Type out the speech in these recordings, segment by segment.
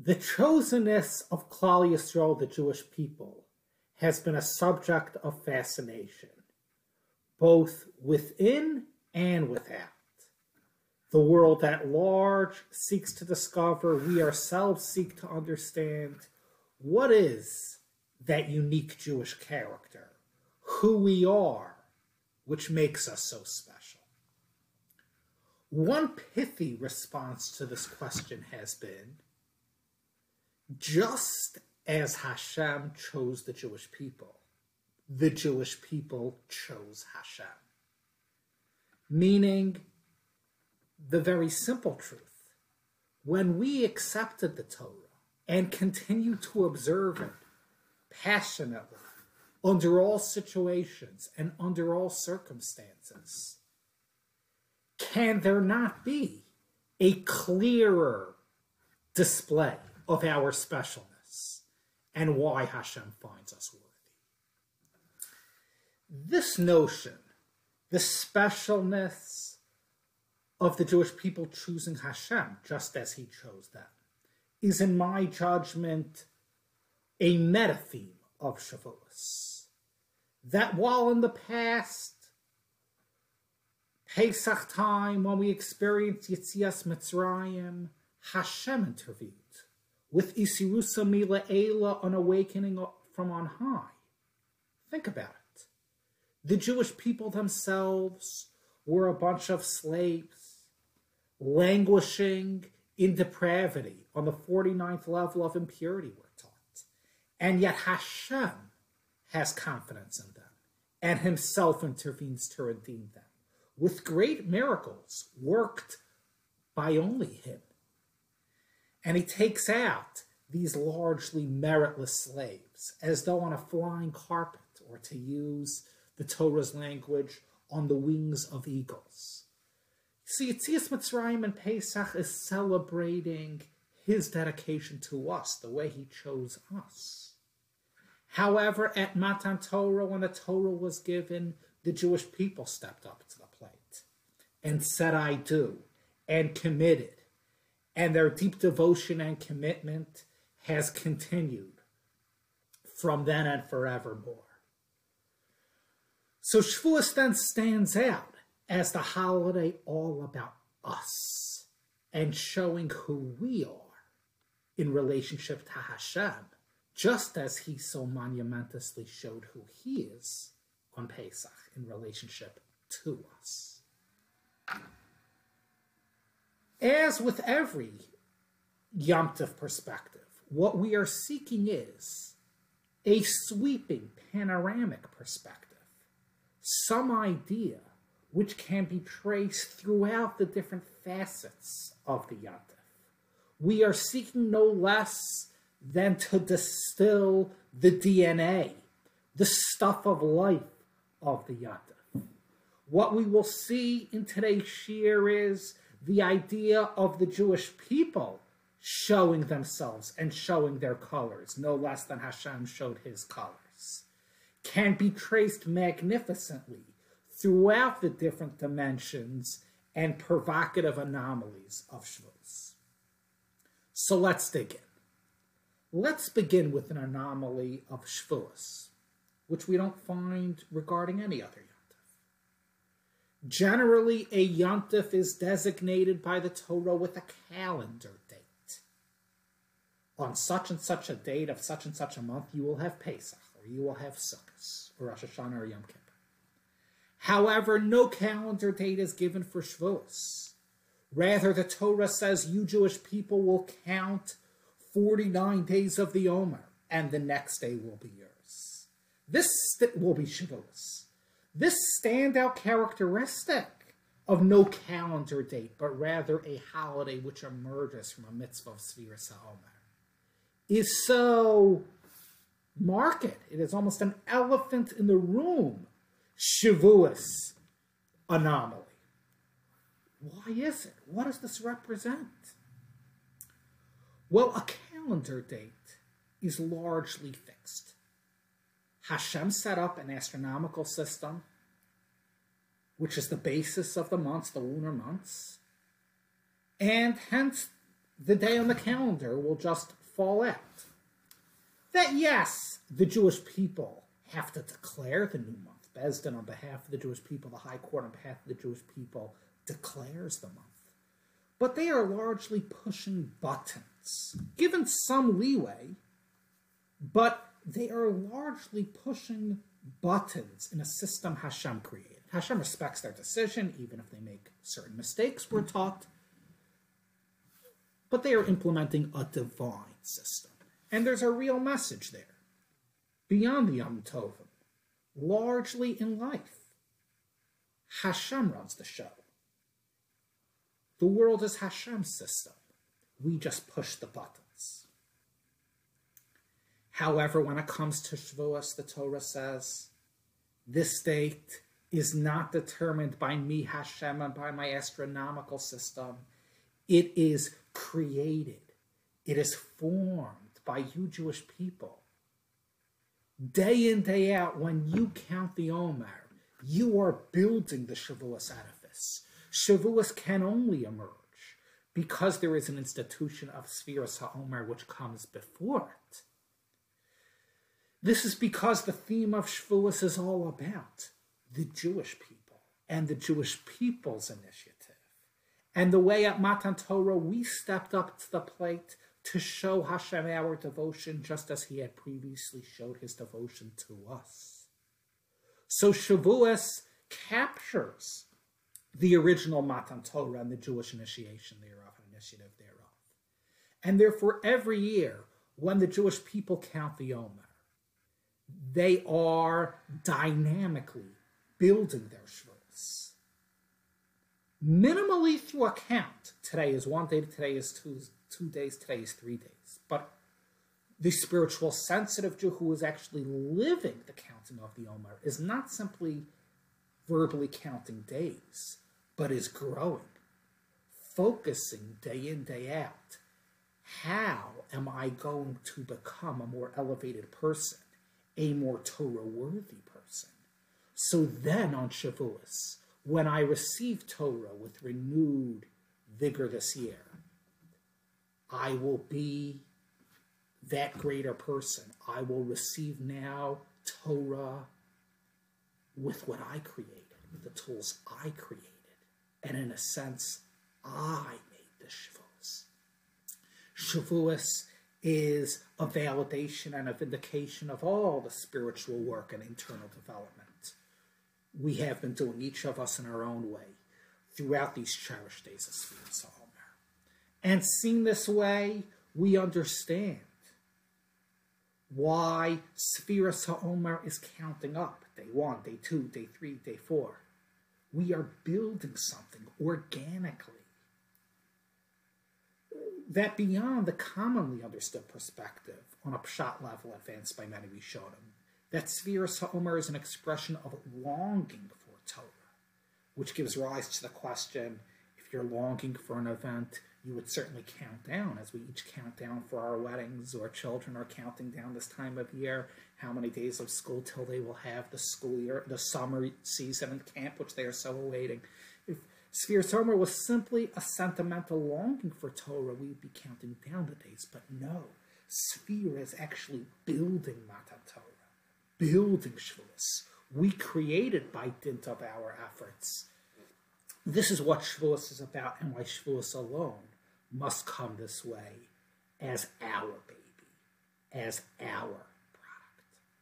The chosenness of Klal Yisrael, the Jewish people, has been a subject of fascination, both within and without. The world at large seeks to discover, we ourselves seek to understand, what is that unique Jewish character, who we are, which makes us so special. One pithy response to this question has been, just as Hashem chose the Jewish people chose Hashem. Meaning, the very simple truth, when we accepted the Torah and continue to observe it passionately, under all situations and under all circumstances, can there not be a clearer display of our specialness and why Hashem finds us worthy? This notion, the specialness of the Jewish people choosing Hashem just as he chose them, is in my judgment a meta-theme of Shavuos. That while in the past, Pesach time, when we experienced Yetzias Mitzrayim, Hashem intervened with Isirusa Mila'ela, an awakening from on high. Think about it. The Jewish people themselves were a bunch of slaves, languishing in depravity on the 49th level of impurity, we're taught. And yet Hashem has confidence in them and himself intervenes to redeem them with great miracles worked by only him. And he takes out these largely meritless slaves as though on a flying carpet, or to use the Torah's language, on the wings of eagles. See, Yetzias Mitzrayim and Pesach is celebrating his dedication to us, the way he chose us. However, at Matan Torah, when the Torah was given, the Jewish people stepped up to the plate and said, I do, and committed. And their deep devotion and commitment has continued from then and forevermore. So Shavuos then stands out as the holiday all about us and showing who we are in relationship to Hashem, just as he so monumentously showed who he is on Pesach in relationship to us. As with every Yom Tov perspective, what we are seeking is a sweeping, panoramic perspective, some idea which can be traced throughout the different facets of the Yom Tov. We are seeking no less than to distill the DNA, the stuff of life of the Yom Tov. What we will see in today's shiur is the idea of the Jewish people showing themselves and showing their colors, no less than Hashem showed his colors, can be traced magnificently throughout the different dimensions and provocative anomalies of Shavuos. So let's dig in. Let's begin with an anomaly of Shavuos, which we don't find regarding any other Yom Tov. Generally, a Yom Tov is designated by the Torah with a calendar date. On such and such a date of such and such a month, you will have Pesach, or you will have Sukkot, or Rosh Hashanah, or Yom Kippur. However, no calendar date is given for Shavuos. Rather, the Torah says you Jewish people will count 49 days of the Omer, and the next day will be yours. This will be Shavuos. This standout characteristic of no calendar date, but rather a holiday which emerges from a mitzvah of Sfiras HaOmer, is so marked. It is almost an elephant in the room Shavuos anomaly. Why is it? What does this represent? Well, a calendar date is largely fixed. Hashem set up an astronomical system, which is the basis of the months, the lunar months, and hence the day on the calendar will just fall out. That yes, the Jewish people have to declare the new month. Beis Din on behalf of the Jewish people, the High Court on behalf of the Jewish people declares the month. But they are largely pushing buttons, given some leeway, but they are largely pushing buttons in a system Hashem created. Hashem respects their decision, even if they make certain mistakes, we're taught. But they are implementing a divine system. And there's a real message there. Beyond the Yom Tovim, largely in life, Hashem runs the show. The world is Hashem's system. We just push the buttons. However, when it comes to Shavuos, the Torah says, this date is not determined by me, Hashem, and by my astronomical system. It is created. It is formed by you Jewish people. Day in, day out, when you count the Omer, you are building the Shavuos edifice. Shavuos can only emerge because there is an institution of Sfiras HaOmer which comes before it. This is because the theme of Shavuos is all about the Jewish people and the Jewish people's initiative. And the way at Matan Torah we stepped up to the plate to show Hashem our devotion just as he had previously showed his devotion to us. So Shavuos captures the original Matan Torah and the Jewish initiation thereof, and initiative thereof. And therefore every year when the Jewish people count the Omer, they are dynamically building their Shavuos. Minimally through a count. Today is 1 day, today is 2 days, today is 3 days. But the spiritual sensitive Jew who is actually living the counting of the Omer is not simply verbally counting days, but is growing, focusing day in, day out. How am I going to become a more elevated person, a more Torah-worthy person? So then on Shavuos, when I receive Torah with renewed vigor this year, I will be that greater person. I will receive now Torah with what I created, with the tools I created. And in a sense, I made the Shavuos. Shavuos is a validation and a vindication of all the spiritual work and internal development we have been doing, each of us in our own way, throughout these cherished days of Sfiras HaOmer. And seen this way, we understand why Sfiras HaOmer is counting up. Day 1, day 2, day 3, day 4. We are building something organically that beyond the commonly understood perspective on a pshat level advanced by many Rishonim, that Sfiras HaOmer is an expression of longing for Torah, which gives rise to the question, if you're longing for an event, you would certainly count down, as we each count down for our weddings, or children are counting down this time of year, how many days of school till they will have the school year, the summer season in camp, which they are so awaiting. If Sfiras HaOmer was simply a sentimental longing for Torah, we'd be counting down the days. But no, Sfira is actually building Matan Torah, building Shavuos. We created by dint of our efforts. This is what Shavuos is about, and why Shavuos alone must come this way as our baby, as our product.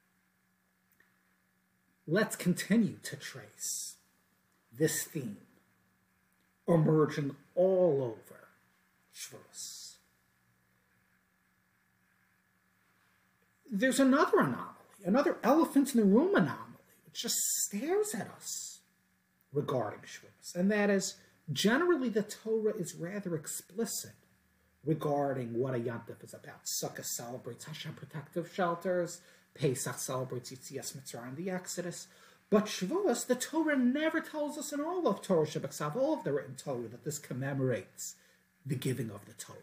Let's continue to trace this theme emerging all over Shavuos. There's another anomaly, another elephant in the room anomaly, which just stares at us regarding Shavuos, and that is, generally the Torah is rather explicit regarding what a Yom Tov is about. Sukkot celebrates Hashem protective shelters, Pesach celebrates Yetzias Mitzrayim, the Exodus, but Shavuos, the Torah never tells us in all of Torah Shabbat, all of the written Torah, that this commemorates the giving of the Torah.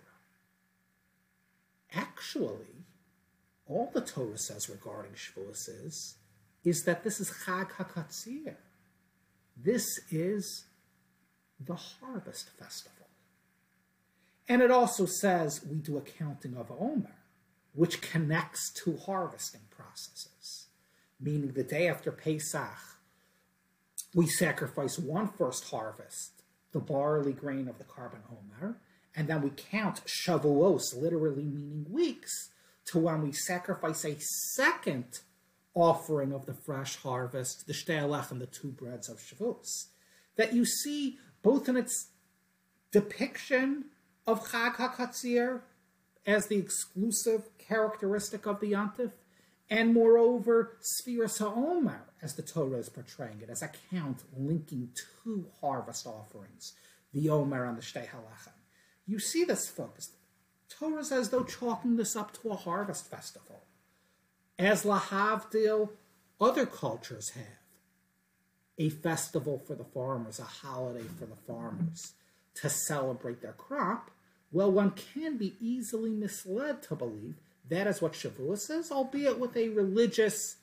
Actually, all the Torah says regarding Shavuos is that this is Chag HaKatzir. This is the harvest festival. And it also says we do a counting of Omer, which connects to harvesting processes, meaning the day after Pesach, we sacrifice one first harvest, the barley grain of the carbon Omer, and then we count Shavuos, literally meaning weeks, to when we sacrifice a second offering of the fresh harvest, the Shtei Alechem, the two breads of Shavuos. That you see both in its depiction of Chag HaKatzir as the exclusive characteristic of the Yontif, and moreover, Sfiras HaOmer, as the Torah is portraying it, as a count linking two harvest offerings, the Omer and the Shtei Halechem. You see this focus. Torah is as though chalking this up to a harvest festival. As Lahavdil, other cultures have a festival for the farmers, a holiday for the farmers, to celebrate their crop. Well, one can be easily misled to believe that is what Shavuos is, albeit with a religious,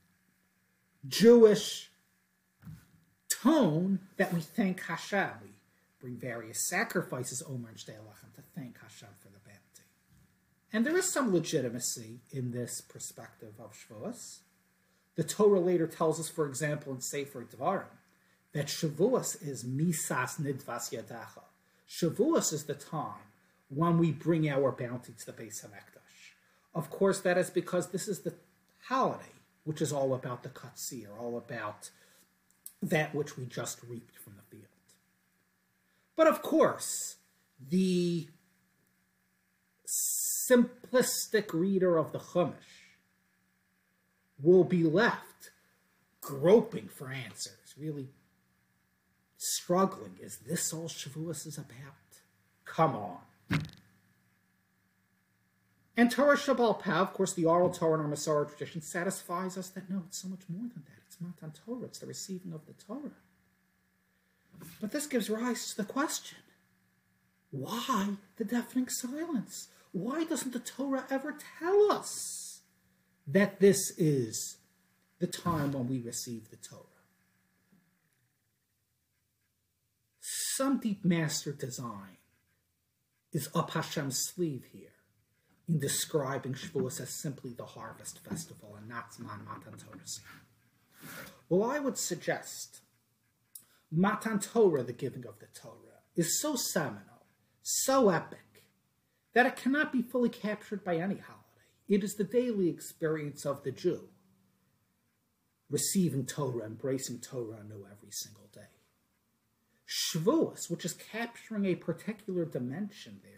Jewish tone that we thank Hashem. We bring various sacrifices, Omer and Shtei Alechem, to thank Hashem for the bounty. And there is some legitimacy in this perspective of Shavuos. The Torah later tells us, for example, in Sefer Devarim, that Shavuos is Misas Nidvas Yadacha. Shavuos is the time when we bring our bounty to the Beis HaMikdash. Of course, that is because this is the holiday, which is all about the Katzir, all about that which we just reaped from the field. But of course, the simplistic reader of the Chumash will be left groping for answers, really struggling. Is this all Shavuos is about? Come on. And Torah Shabbal Peh, of course, the oral Torah and our Masorah tradition satisfies us that no, it's so much more than that. It's Matan Torah. It's the receiving of the Torah. But this gives rise to the question, why the deafening silence? Why doesn't the Torah ever tell us that this is the time when we receive the Torah? Some deep master design is up Hashem's sleeve here in describing Shavuos as simply the harvest festival and not Zman Matan Torah. Well, I would suggest Matan Torah, the giving of the Torah, is so seminal, so epic, that it cannot be fully captured by any holiday. It is the daily experience of the Jew, receiving Torah, embracing Torah anew every single day. Shavuos, which is capturing a particular dimension thereof,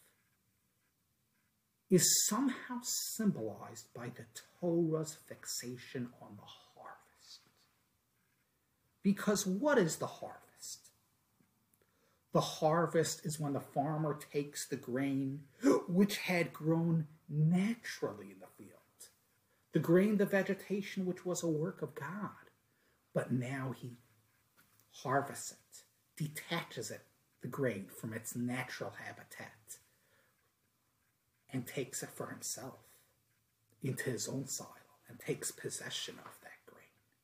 is somehow symbolized by the Torah's fixation on the harvest. Because what is the harvest? The harvest is when the farmer takes the grain which had grown naturally in the field. The grain, the vegetation, which was a work of God. But now he harvests it, detaches it, the grain, from its natural habitat, and takes it for himself into his own soil and takes possession of that grain.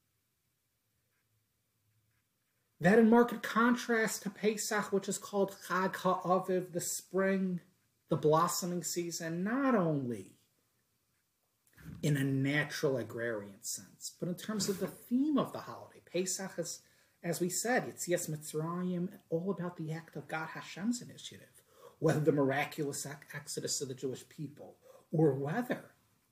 That in marked contrast to Pesach, which is called Chag HaAviv, the spring, the blossoming season, not only in a natural agrarian sense, but in terms of the theme of the holiday. Pesach is, as we said, Yetzias Mitzrayim, all about the act of God Hashem's initiative, whether the miraculous exodus of the Jewish people, or whether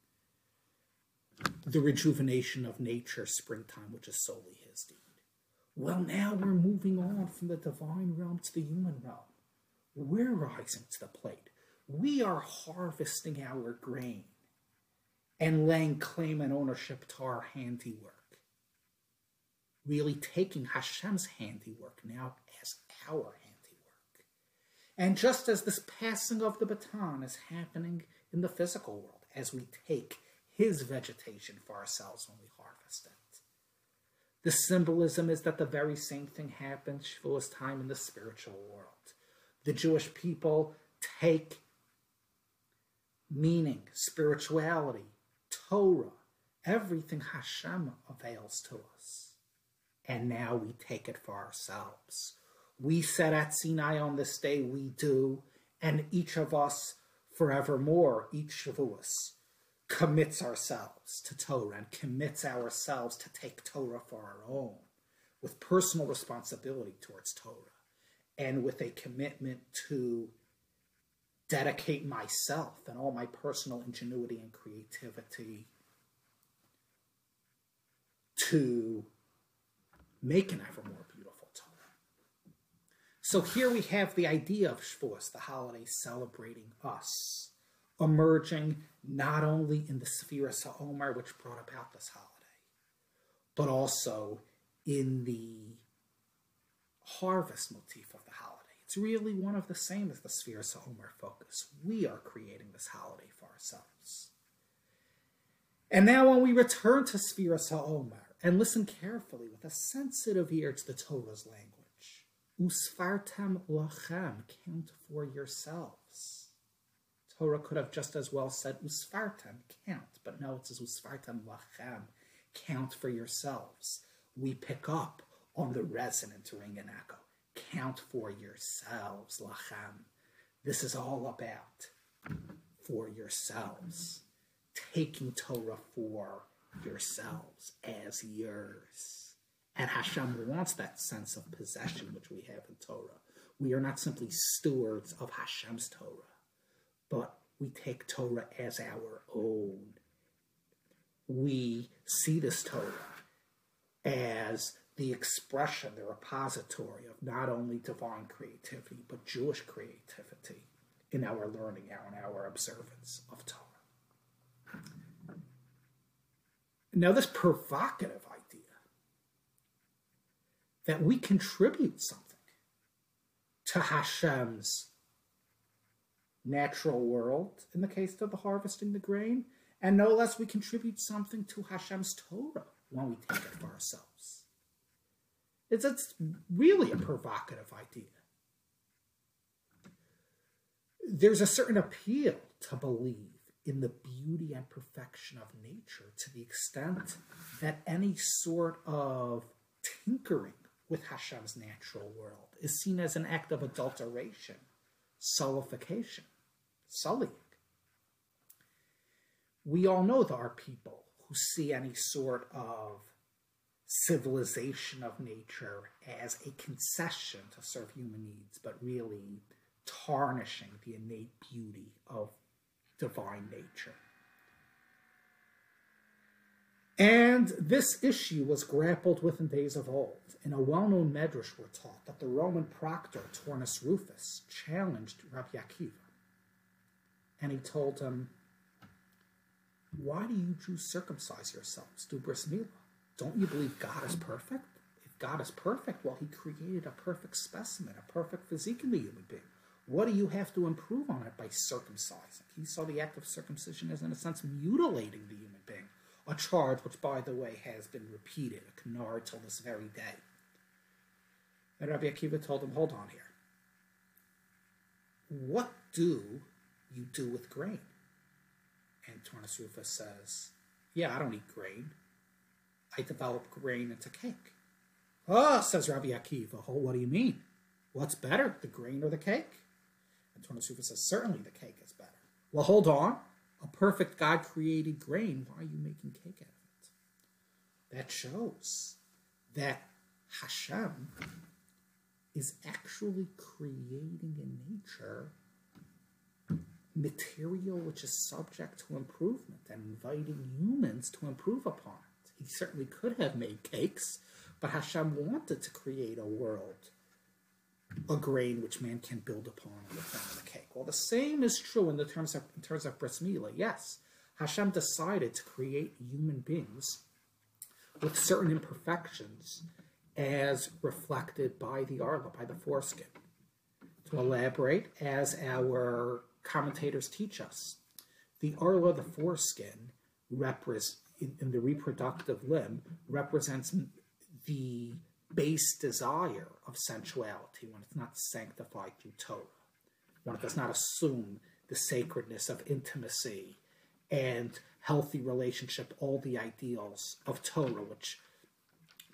the rejuvenation of nature, springtime, which is solely his deed. Well, now we're moving on from the divine realm to the human realm. We're rising to the plate. We are harvesting our grain and laying claim and ownership to our handiwork. Really taking Hashem's handiwork now as our handiwork. And just as this passing of the baton is happening in the physical world, as we take his vegetation for ourselves when we harvest it, the symbolism is that the very same thing happens Shavuos time in the spiritual world. The Jewish people take meaning, spirituality, Torah, everything Hashem avails to us. And now we take it for ourselves. We said at Sinai on this day, we do, And each of us, forevermore, each of us, commits ourselves to Torah and commits ourselves to take Torah for our own, with personal responsibility towards Torah, and with a commitment to dedicate myself and all my personal ingenuity and creativity to make an ever more beautiful Torah. So here we have the idea of Shavuos, the holiday celebrating us, emerging not only in the Sfiras HaOmer, which brought about this holiday, but also in the harvest motif of the holiday. It's really one of the same as the Sfiras HaOmer focus. We are creating this holiday for ourselves. And now when we return to Sfiras HaOmer and listen carefully with a sensitive ear to the Torah's language, Usfartem lachem, count for yourselves. Torah could have just as well said Usfartem, count, but no, it says Usfartem lachem, count for yourselves. We pick up on the resonant ring and echo. Count for yourselves, lachem. This is all about for yourselves. Taking Torah for yourselves as yours. And Hashem wants that sense of possession which we have in Torah. We are not simply stewards of Hashem's Torah, but we take Torah as our own. We see this Torah as the expression, the repository of not only divine creativity, but Jewish creativity in our learning and our observance of Torah. Now, this provocative idea that we contribute something to Hashem's natural world, in the case of the harvesting the grain, and no less we contribute something to Hashem's Torah when we take it for ourselves. It's really a provocative idea. There's a certain appeal to believe in the beauty and perfection of nature to the extent that any sort of tinkering with Hashem's natural world is seen as an act of adulteration, sullification, sullying. We all know there are people who see any sort of civilization of nature as a concession to serve human needs, but really tarnishing the innate beauty of divine nature. And this issue was grappled with in days of old. In a well-known medrash we're taught that the Roman proctor, Turnus Rufus, challenged Rabbi Akiva. And he told him, why do you Jews circumcise yourselves? Do bris milah? Don't you believe God is perfect? If God is perfect, well, he created a perfect specimen, a perfect physique in the human being. What do you have to improve on it by circumcising? He saw the act of circumcision as, in a sense, mutilating the human being, a charge which, by the way, has been repeated, a canard till this very day. And Rabbi Akiva told him, hold on here. What do you do with grain? And Turnus Rufus says, yeah, I don't eat grain. I develop grain into cake. Oh, says Rabbi Akiva, oh, what do you mean? What's better, the grain or the cake? And Turnus Rufus says, certainly the cake is better. Well, hold on. A perfect God-created grain, why are you making cake out of it? That shows that Hashem is actually creating in nature material which is subject to improvement and inviting humans to improve upon it. He certainly could have made cakes, but Hashem wanted to create a world, a grain which man can build upon in the form of the cake. Well, the same is true in terms of bris milah. Yes, Hashem decided to create human beings with certain imperfections as reflected by the arla, by the foreskin. To elaborate, as our commentators teach us, the arla, the foreskin, in the reproductive limb, represents the base desire of sensuality when it's not sanctified through Torah, when it does not assume the sacredness of intimacy and healthy relationship, all the ideals of Torah which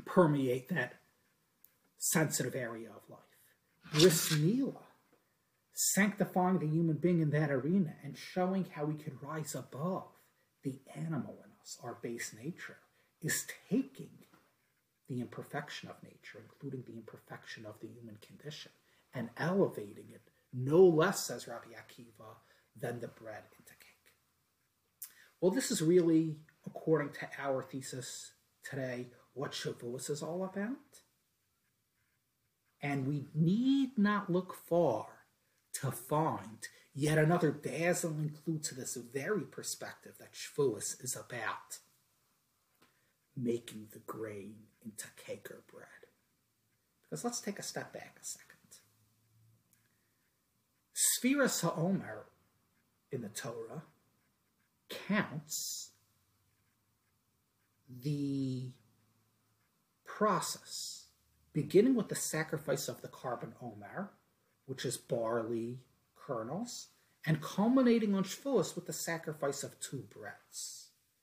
permeate that sensitive area of life. Bris milah sanctifying the human being in that arena and showing how we can rise above the animal in us, our base nature, is taking the imperfection of nature, including the imperfection of the human condition, and elevating it no less, says Rabbi Akiva, than the bread into cake. Well, this is really, according to our thesis today, what Shavuos is all about. And we need not look far to find yet another dazzling clue to this very perspective that Shavuos is about making the grain into cake or bread. Because let's take a step back a second. Sfiras HaOmer in the Torah counts the process, beginning with the sacrifice of the carbon omer, which is barley kernels, and culminating on Shavuos with the sacrifice of 2 breads.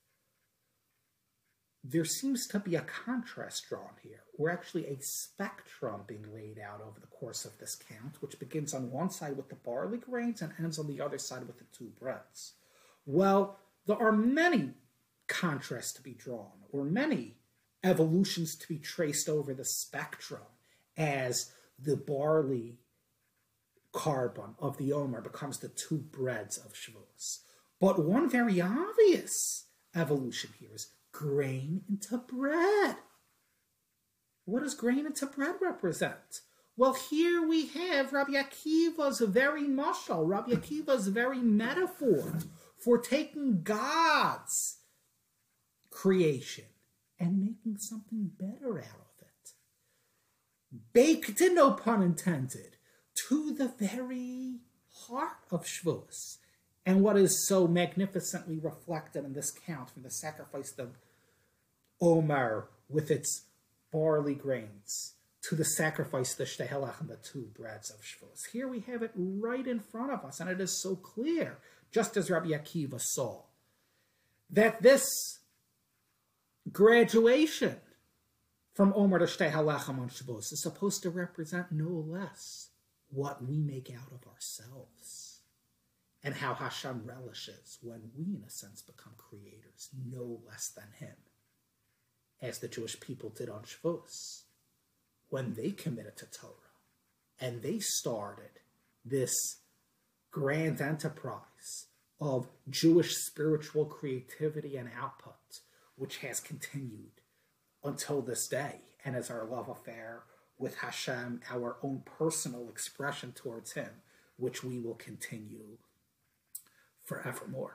There seems to be a contrast drawn here, or actually a spectrum being laid out over the course of this count, which begins on one side with the barley grains and ends on the other side with the 2 breads. Well, there are many contrasts to be drawn, or many evolutions to be traced over the spectrum as the barley carbon of the Omer becomes the 2 breads of Shavuos. But one very obvious evolution here is grain into bread. What does grain into bread represent? Well, here we have Rabbi Akiva's very mashal, Rabbi Akiva's very metaphor for taking God's creation and making something better out of it. Baked in, no pun intended, to the very heart of Shavuos. And what is so magnificently reflected in this count from the sacrifice of Omer with its barley grains to the sacrifice, the shtehelach, and the 2 breads of Shavuos. Here we have it right in front of us, and it is so clear, just as Rabbi Akiva saw, that this graduation from Omer to shtehelach on Shavuos is supposed to represent no less what we make out of ourselves, and how Hashem relishes when we, in a sense, become creators, no less than him, as the Jewish people did on Shavuos, when they committed to Torah, and they started this grand enterprise of Jewish spiritual creativity and output, which has continued until this day, and is our love affair with Hashem, our own personal expression towards him, which we will continue forevermore.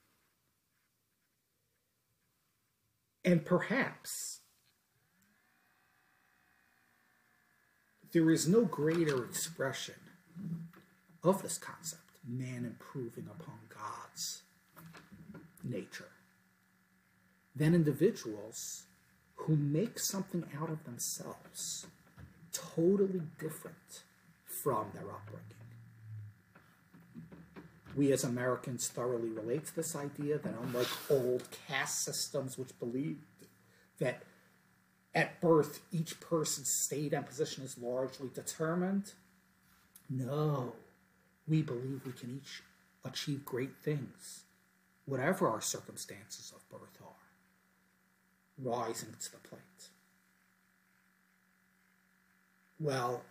And perhaps there is no greater expression of this concept, man improving upon God's nature, than individuals who make something out of themselves totally different from their upbringing. We as Americans thoroughly relate to this idea that unlike old caste systems which believed that at birth each person's state and position is largely determined, no, we believe we can each achieve great things, whatever our circumstances of birth are, rising to the plate. Well,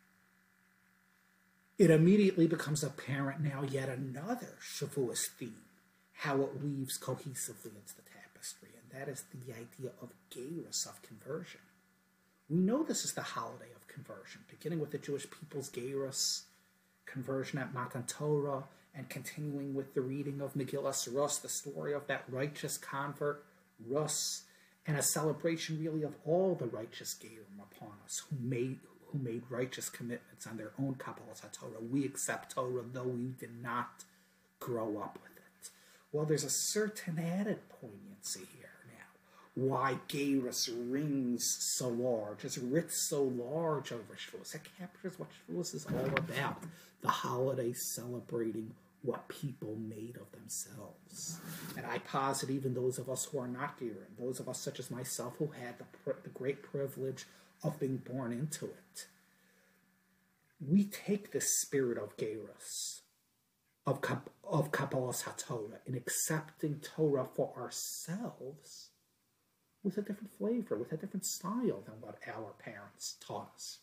it immediately becomes apparent now yet another Shavuos theme, how it weaves cohesively into the tapestry, and that is the idea of Geirus, of conversion. We know this is the holiday of conversion, beginning with the Jewish people's Geirus, conversion at Matan Torah, and continuing with the reading of Megillas Rus, the story of that righteous convert, Rus, and a celebration really of all the righteous Geirim upon us who made righteous commitments on their own Kabbalas HaTorah. We accept Torah, though we did not grow up with it. Well, there's a certain added poignancy here now. Why Geirus rings so large, is writ so large over Shavuos. It captures what Shavuos is all about, the holiday celebrating what people made of themselves. And I posit even those of us who are not Geirim, those of us such as myself who had the great privilege of being born into it, we take the spirit of Gerus, of Kabbalas HaTorah, in accepting Torah for ourselves with a different flavor, with a different style than what our parents taught us.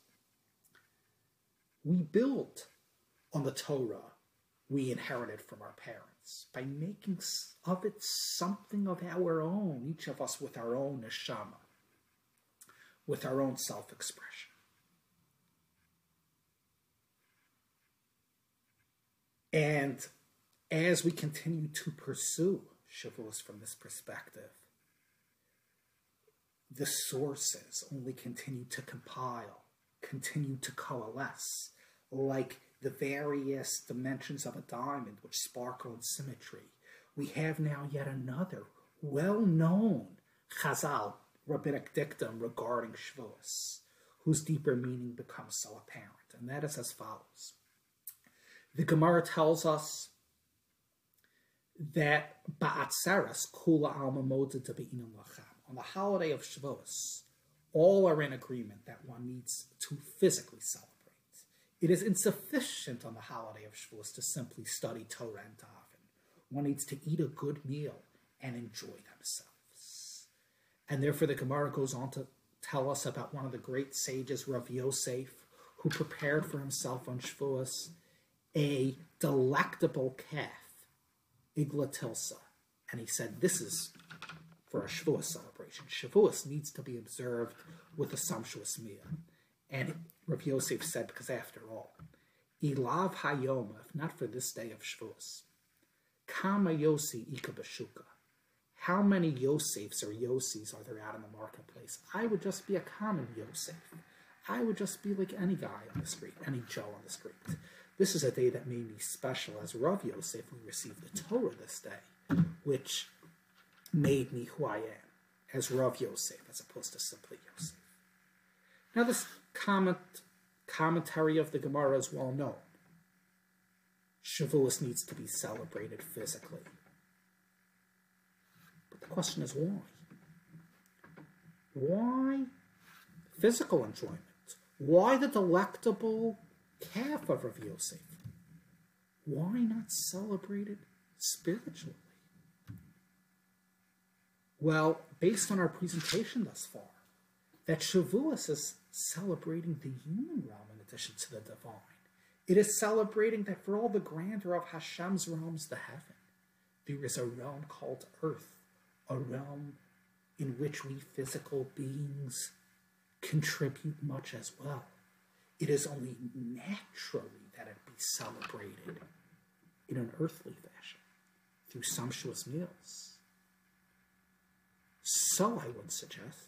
We build on the Torah we inherited from our parents by making of it something of our own, each of us with our own neshama, with our own self-expression. And as we continue to pursue Shavuos from this perspective, the sources only continue to compile, continue to coalesce, like the various dimensions of a diamond which sparkle in symmetry. We have now yet another well-known Chazal, rabbinic dictum regarding Shavuos, whose deeper meaning becomes so apparent, and that is as follows. The Gemara tells us that Ba'atzeres kula alma moda debe'inim lachem. On the holiday of Shavuos, all are in agreement that one needs to physically celebrate. It is insufficient on the holiday of Shavuos to simply study Torah and daven. One needs to eat a good meal and enjoy themselves. And therefore the Gemara goes on to tell us about one of the great sages, Rav Yosef, who prepared for himself on Shavuos a delectable calf, Igla Tilsa. And he said, this is for a Shavuos celebration. Shavuos needs to be observed with a sumptuous meal. And Rav Yosef said, because after all, Ilav Hayom, if not for this day of Shavuos, Kama Yosi Ika Bashuka. How many Yosefs or Yosis are there out in the marketplace? I would just be a common Yosef. I would just be like any guy on the street, any Joe on the street. This is a day that made me special. As Rav Yosef, we received the Torah this day, which made me who I am, as Rav Yosef, as opposed to simply Yosef. Now this commentary of the Gemara is well known. Shavuos needs to be celebrated physically. But the question is why? Why physical enjoyment? Why the delectable calf of Rav Yosef? Why not celebrate it spiritually? Well, based on our presentation thus far, that Shavuos is celebrating the human realm in addition to the divine. It is celebrating that for all the grandeur of Hashem's realms, the heaven, there is a realm called earth, a realm in which we physical beings contribute much as well. It is only naturally that it be celebrated in an earthly fashion, through sumptuous meals. So I would suggest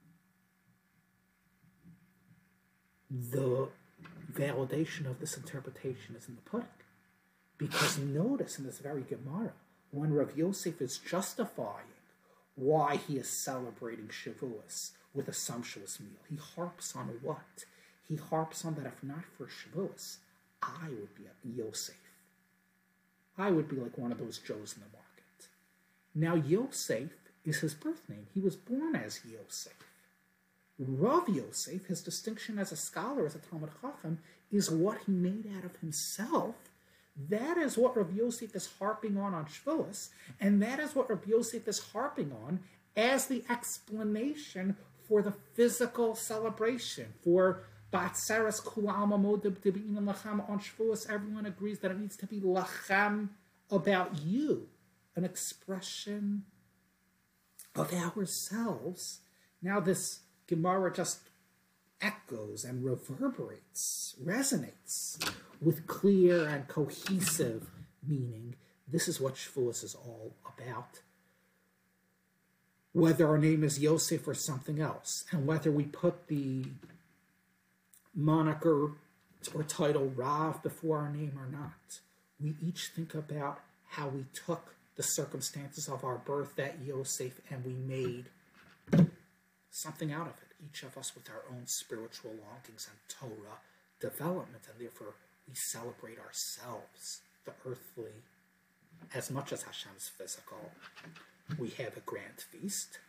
the validation of this interpretation is in the pudding. Because notice in this very Gemara, when Rav Yosef is justifying why he is celebrating Shavuos with a sumptuous meal, he harps on what? He harps on that if not for Shavuos, I would be a Yosef. I would be like one of those Joes in the market. Now Yosef is his birth name. He was born as Yosef. Rav Yosef, his distinction as a scholar, as a Talmud Chacham, is what he made out of himself. That is what Rav Yosef is harping on Shavuos, and that is what Rav Yosef is harping on as the explanation for the physical celebration. For Ba'atzeres kula alma moda debe'inim lachem on Shavuos, everyone agrees that it needs to be lachem, about you, an expression of ourselves. Now this Gemara just echoes and reverberates, resonates with clear and cohesive meaning. This is what Shavuos is all about. Whether our name is Yosef or something else, and whether we put the moniker or title Rav before our name or not, we each think about how we took the circumstances of our birth, that Yosef, and we made something out of it, each of us with our own spiritual longings and Torah development, and therefore we celebrate ourselves, the earthly, as much as Hashem's physical. We have a grand feast.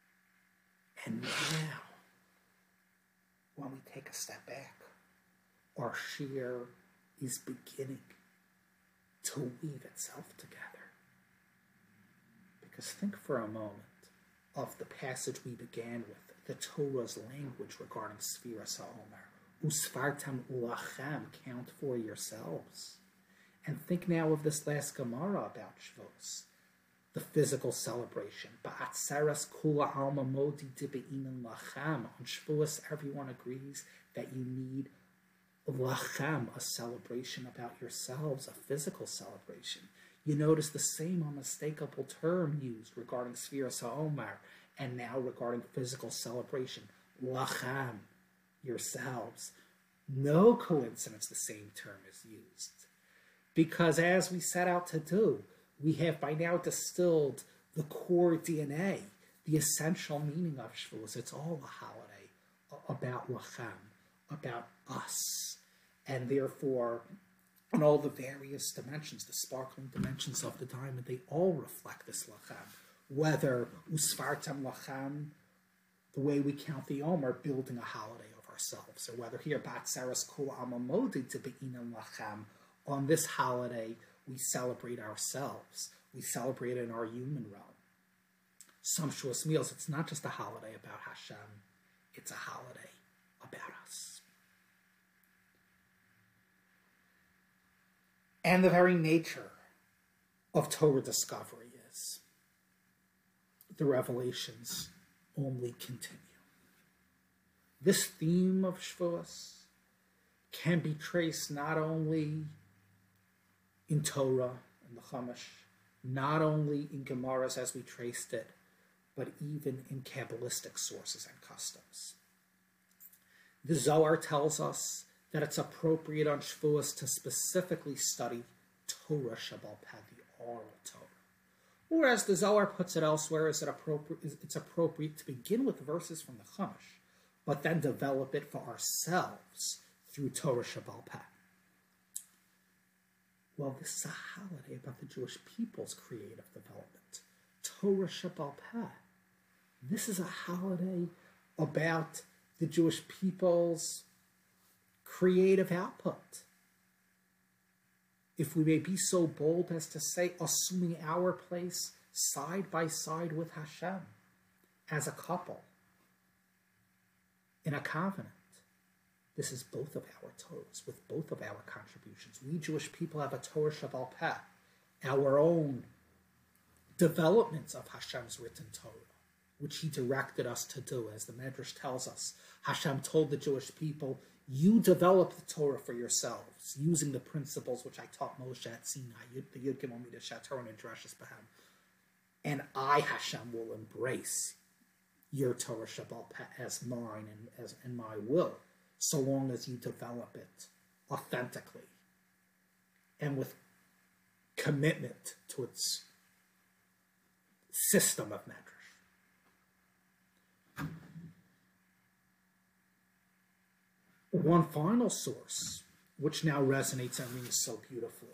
And now, when we take a step back, our shir is beginning to weave itself together. Because think for a moment of the passage we began with, the Torah's language regarding Sfiras HaOmer. Usfartem ulachem, count for yourselves. And think now of this last Gemara about Shavuos, the physical celebration. Ba'atzeres kula alma modi dibe'inan lachem. On Shavuos, everyone agrees that you need lachem, a celebration about yourselves, a physical celebration. You notice the same unmistakable term used regarding Sfiras HaOmer, and now regarding physical celebration. Lachem, yourselves. No coincidence the same term is used. Because as we set out to do, we have by now distilled the core DNA, the essential meaning of Shavuos. It's all a holiday about lachem, about us. And therefore, on all the various dimensions, the sparkling dimensions of the diamond, they all reflect this lachem. Whether usfartem lachem, the way we count the Omer, building a holiday of ourselves, or whether here batzeres kol amamodi to be'inan lachem, on this holiday we celebrate ourselves. We celebrate in our human realm. Sumptuous meals. It's not just a holiday about Hashem; it's a holiday about us. And the very nature of Torah discovery is the revelations only continue. This theme of Shavuos can be traced not only in Torah, in the Chumash, not only in Gemaras as we traced it, but even in Kabbalistic sources and customs. The Zohar tells us that it's appropriate on Shavuos to specifically study Torah Shabbal Peh, the oral Torah. Or as the Zohar puts it elsewhere, it's appropriate to begin with verses from the Chumash, but then develop it for ourselves through Torah Shabbal Peh. Well, this is a holiday about the Jewish people's creative development. Torah Shabbal Peh. This is a holiday about the Jewish people's creative output. If we may be so bold as to say, assuming our place side by side with Hashem as a couple in a covenant. This is both of our Torahs, with both of our contributions. We Jewish people have a Torah Shabbal Peh, our own developments of Hashem's written Torah, which he directed us to do. As the Medrash tells us, Hashem told the Jewish people, you develop the Torah for yourselves, using the principles which I taught Moshe at Sinai, the Yud Gimel Midah Torah and Dreshus Behem. And I, Hashem, will embrace your Torah Shabbal Peh as mine and my will, so long as you develop it authentically and with commitment to its system of Medrash. One final source, which now resonates and rings so beautifully,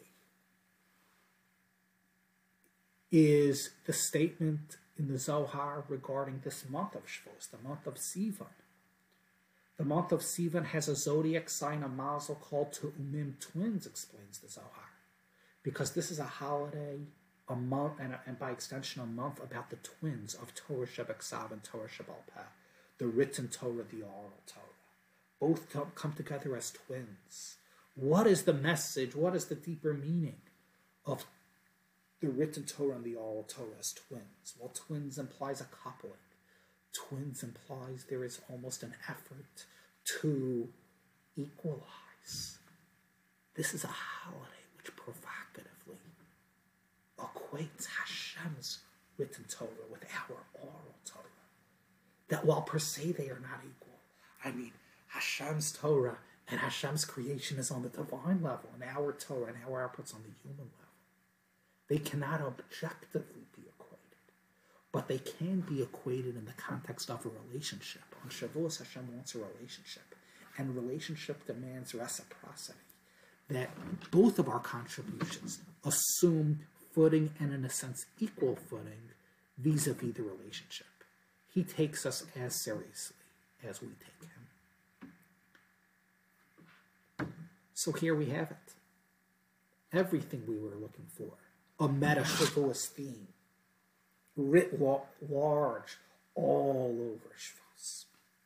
is the statement in the Zohar regarding this month of Shavuos, the month of Sivan. The month of Sivan has a zodiac sign, a mazel called Tu'umim, twins, explains the Zohar, because this is a holiday, a month, and by extension a month about the twins of Torah Shebeksav and Torah Shabbal Peh, the written Torah, the oral Torah. Both come together as twins. What is the message? What is the deeper meaning of the written Torah and the oral Torah as twins? Well, twins implies a coupling. Twins implies there is almost an effort to equalize. This is a holiday which provocatively equates Hashem's written Torah with our oral Torah. That while per se they are not equal, I mean, Hashem's Torah and Hashem's creation is on the divine level, and our Torah and our output's on the human level. They cannot objectively be equated, but they can be equated in the context of a relationship. On Shavuos, Hashem wants a relationship, and relationship demands reciprocity, that both of our contributions assume footing and, in a sense, equal footing vis-a-vis the relationship. He takes us as seriously as we take him. So here we have it. Everything we were looking for. A meta-Shavuos theme. Writ large all over Shavuos.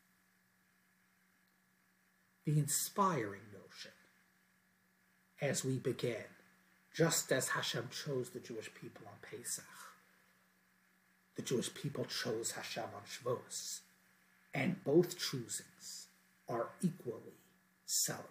The inspiring notion as we begin, just as Hashem chose the Jewish people on Pesach, the Jewish people chose Hashem on Shavuos, and both choosings are equally celebrated.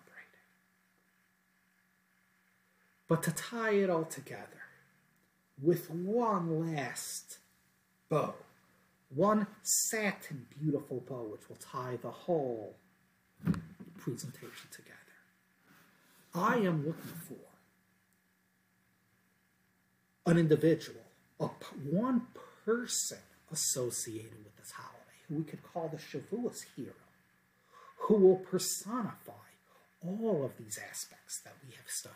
But to tie it all together with one last bow, one satin beautiful bow which will tie the whole presentation together, I am looking for an individual, one person associated with this holiday, who we could call the Shavuos hero, who will personify all of these aspects that we have studied.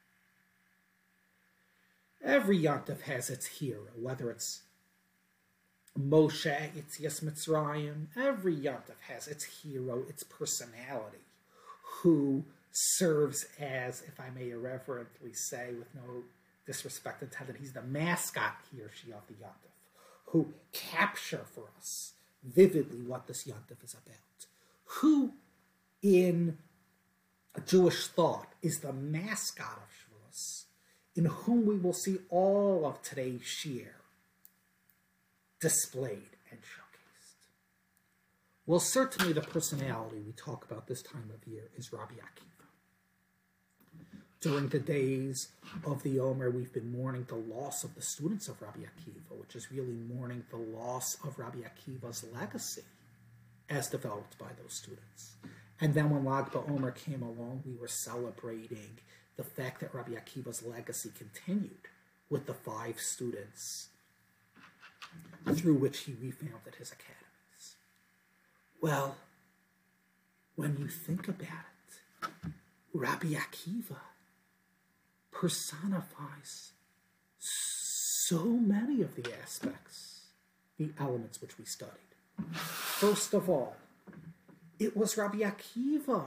Every Yontif has its hero, whether it's Moshe at Yetzias Mitzrayim. Every Yontif has its hero, its personality, who serves as, if I may irreverently say, with no disrespect intended, he's the mascot, he or she, of the Yontif, who capture for us vividly what this Yontif is about. Who, in Jewish thought, is the mascot of Shavuos, in whom we will see all of today's shir displayed and showcased. Well, certainly the personality we talk about this time of year is Rabbi Akiva. During the days of the Omer, we've been mourning the loss of the students of Rabbi Akiva, which is really mourning the loss of Rabbi Akiva's legacy as developed by those students. And then when Lag BaOmer came along, we were celebrating the fact that Rabbi Akiva's legacy continued with the 5 students through which he refounded his academies. Well, when you think about it, Rabbi Akiva personifies so many of the aspects, the elements which we studied. First of all, it was Rabbi Akiva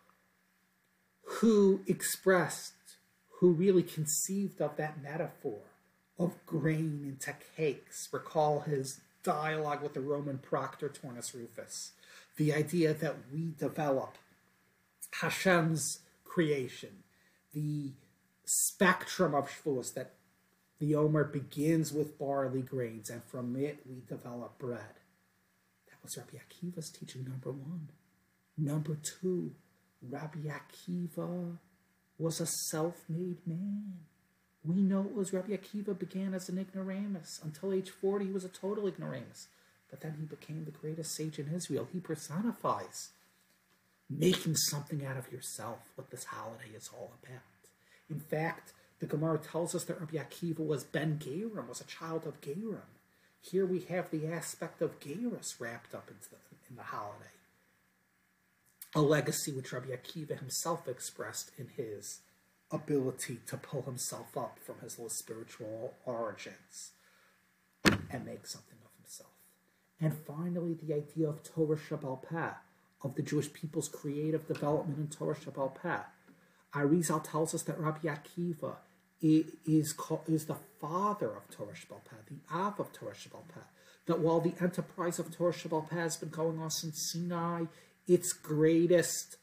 who expressed, who really conceived of that metaphor of grain into cakes. Recall his dialogue with the Roman proctor Tornus Rufus. The idea that we develop Hashem's creation, the spectrum of Shavuos, that the Omer begins with barley grains, and from it we develop bread. That was Rabbi Akiva's teaching, number 1. Number 2, Rabbi Akiva was a self-made man. We know it was Rabbi Akiva began as an ignoramus. Until age 40, he was a total ignoramus. But then he became the greatest sage in Israel. He personifies making something out of yourself, what this holiday is all about. In fact, the Gemara tells us that Rabbi Akiva was Ben Gerim, was a child of Gerim. Here we have the aspect of Gerus wrapped up in the holiday. A legacy which Rabbi Akiva himself expressed in his ability to pull himself up from his low spiritual origins and make something of himself. And finally, the idea of Torah Shebaal Peh, of the Jewish people's creative development in Torah Shebaal Peh. Arizal tells us that Rabbi Akiva is the father of Torah Shebaal Peh, the Av of Torah Shebaal Peh. That while the enterprise of Torah Shebaal Peh has been going on since Sinai, its greatest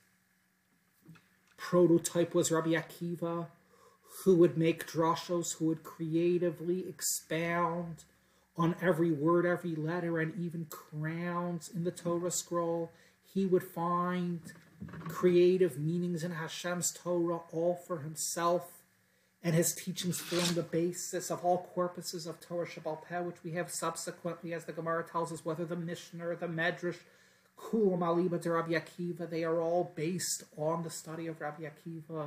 prototype was Rabbi Akiva, who would make drashos, who would creatively expound on every word, every letter, and even crowns in the Torah scroll. He would find creative meanings in Hashem's Torah all for himself, and his teachings form the basis of all corpuses of Torah Shebaal Peh, which we have subsequently, as the Gemara tells us, whether the Mishnah or the Medrash, Kulam Aliba to Rabbi Akiva, they are all based on the study of Rabbi Akiva.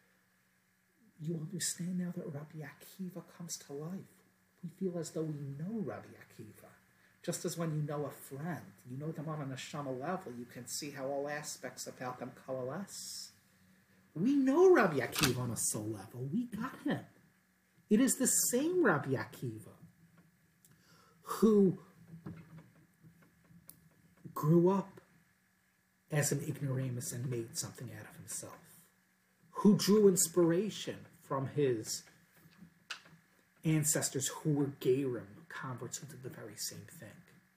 You understand now that Rabbi Akiva comes to life. We feel as though we know Rabbi Akiva. Just as when you know a friend, you know them on a neshama level, you can see how all aspects about them coalesce. We know Rabbi Akiva on a soul level. We got him. It is the same Rabbi Akiva who grew up as an ignoramus and made something out of himself, who drew inspiration from his ancestors who were Gerim, converts who did the very same thing.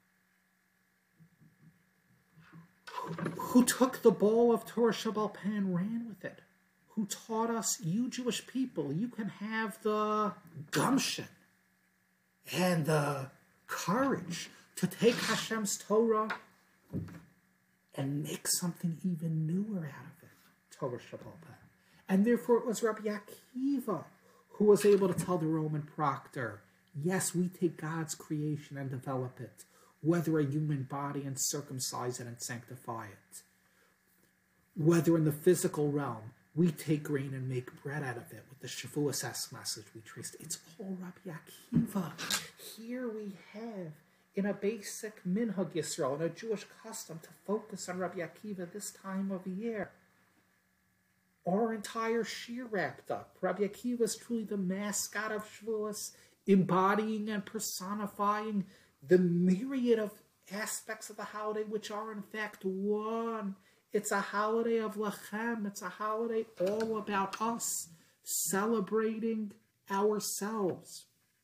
Who took the ball of Torah Shebaal Peh and ran with it. Who taught us, you Jewish people, you can have the gumption and the courage to take Hashem's Torah and make something even newer out of it. Torah Shebaal Peh. And therefore it was Rabbi Akiva who was able to tell the Roman proctor, yes, we take God's creation and develop it, whether a human body, and circumcise it and sanctify it. Whether in the physical realm, we take grain and make bread out of it with the Shavuos message we traced. It's all Rabbi Akiva. Here we have, in a basic minhag Yisrael, in a Jewish custom, to focus on Rabbi Akiva this time of year. Our entire shir wrapped up. Rabbi Akiva is truly the mascot of Shavuos, embodying and personifying the myriad of aspects of the holiday, which are in fact one. It's a holiday of Lachem. It's a holiday all about us, celebrating ourselves.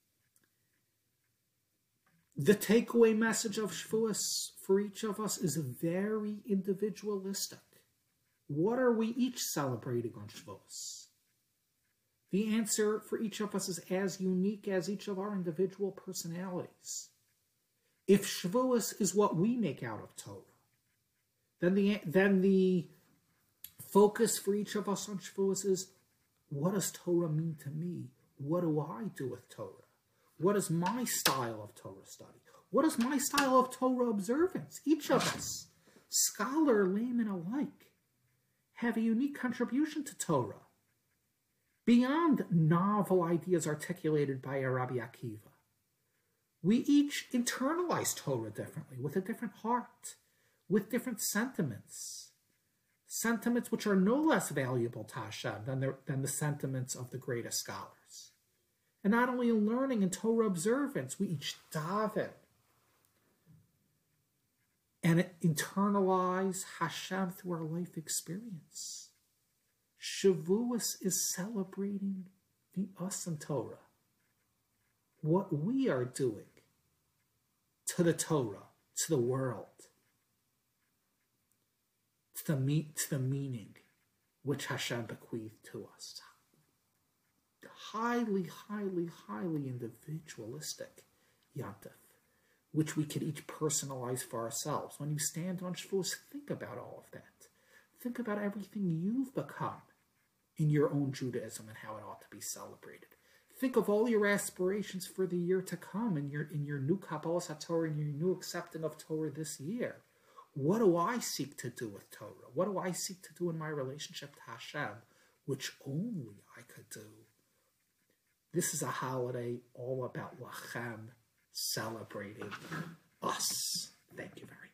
The takeaway message of Shavuos for each of us is very individualistic. What are we each celebrating on Shavuos? The answer for each of us is as unique as each of our individual personalities. If Shavuos is what we make out of Torah, then the focus for each of us on Shavuos is, what does Torah mean to me? What do I do with Torah? What is my style of Torah study? What is my style of Torah observance? Each of us, scholar, layman alike, have a unique contribution to Torah. Beyond novel ideas articulated by a Rabbi Akiva, we each internalize Torah differently, with a different heart, with different sentiments. Sentiments which are no less valuable to Hashem than the sentiments of the greatest scholars. And not only in learning and Torah observance, we each daven and internalize Hashem through our life experience. Shavuos is celebrating the us in Torah, what we are doing to the Torah, to the world, to the meaning which Hashem bequeathed to us. Highly, highly, highly individualistic Yontif, which we could each personalize for ourselves. When you stand on Shavuos, think about all of that. Think about everything you've become in your own Judaism and how it ought to be celebrated. Think of all your aspirations for the year to come in your new Kabbalas HaTorah and your new accepting of Torah this year. What do I seek to do with Torah? What do I seek to do in my relationship to Hashem, which only I could do? This is a holiday all about Lachem, celebrating us. Thank you very much.